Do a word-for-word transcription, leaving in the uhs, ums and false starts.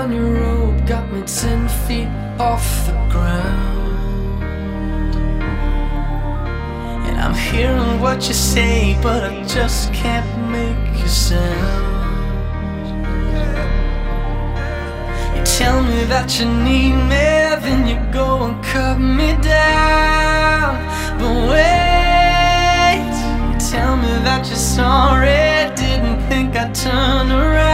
on your robe got me ten feet off the ground. And I'm hearing what you say, but I just can't make you sound. You tell me that you need me, then you go and cut me down. But wait, you tell me that you're sorry, didn't think I'd turn around.